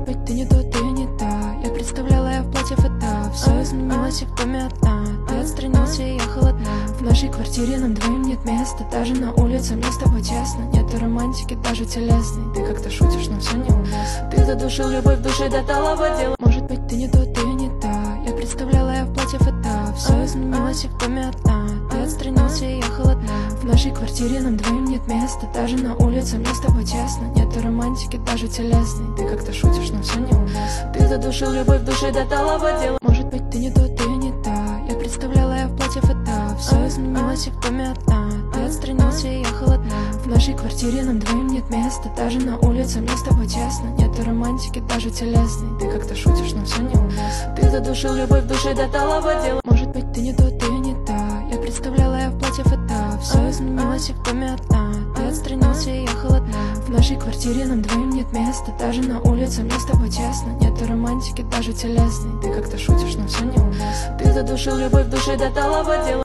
быть, ты не тот, ты не та. Я представляла, я в платье фата. Все изменилось, и в доме одна. Ты отстранился, и я холодна. В нашей квартире нам двоим нет места. Даже на улице мне с тобой честно. Нету романтики, даже телесной. Ты как-то шутишь, но все неуместно. Ты задушил любовь в душе до талого дела. Может быть, ты не тот, ты не та. Я представляла, я в платье фата. Все изменилось, и в доме одна. Ты отстранился, и я холодна. В нашей квартире нам двоим нет места. Даже на улице мне с тобой честно. Нету романтики, даже телесной. Ты как-то шутишь, но все неуместно. Ты задушил любовь в душе до талого дела. Может быть, ты не тот, ты не та. Я представляла, я в платье фата. Все изменилось, и в доме одна. Ты отстранился, и я холодна. В нашей квартире нам двоим нет места. Даже на улице мне с тобой честно. Нету романтики, даже телесной. Ты как-то шутишь, но все неуместно. Ты задушил любовь в душе до талого дела. Может быть, ты не тот, ты не та. Я представляла, я в платье фата. Все изменилось, и в доме одна. Ты отстранился, и я холодна. В нашей квартире нам двоим нет места. Даже на улице мне с тобой честно. Нету романтики, даже телесной. Ты как-то шутишь, но все неуместно. Ты задушил любовь в душе до талого дела.